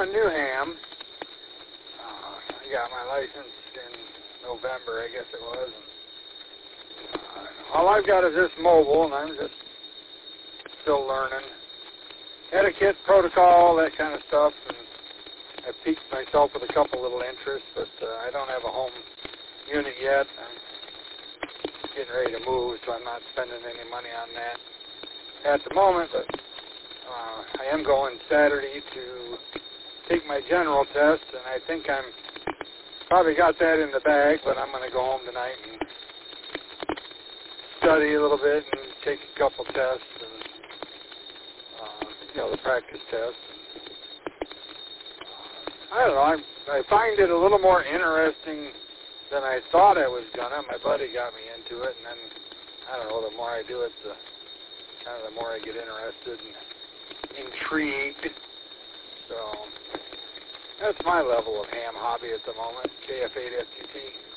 a new ham. I got my license in November, I guess it was. All I've got is this mobile, and I'm just still learning etiquette, protocol, that kind of stuff. And I piqued myself with a couple little interests, but I don't have a home unit yet. I'm getting ready to move, so I'm not spending any money on that at the moment. But I am going Saturday to take my general test, and I think I'm probably got that in the bag, but I'm going to go home tonight and study a little bit and take a couple tests and, the practice tests. I don't know, I find it a little more interesting than I thought I was gonna. My buddy got me into it, and then, I don't know, the more I do it, the more I get interested and intrigued. So, that's my level of ham hobby at the moment, KF8FTT.